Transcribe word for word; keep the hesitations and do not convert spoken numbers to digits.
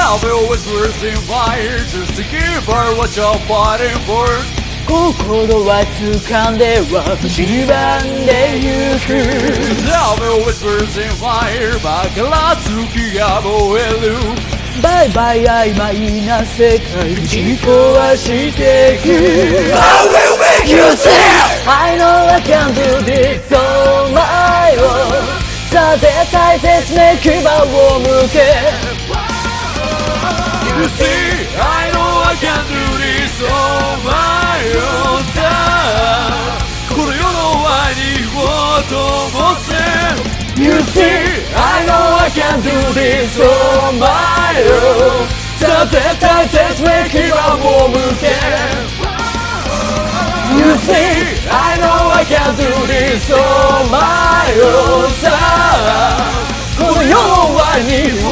Now the whispers in fire just to give her what you're fighting for. 心は掴んでは蝕んでゆく Now the whispers in fire バカら月が燃えるバイバイ曖昧な世界ぶち壊していく I will make you see I know I can do this on my own さあ絶対絶命牙を向け You see I know I can do this on my own さあこの世の愛にを灯せ You see I know I can do this on my own さあ絶対絶命牙を向け You see I know I can do this on my own さあこの世の愛に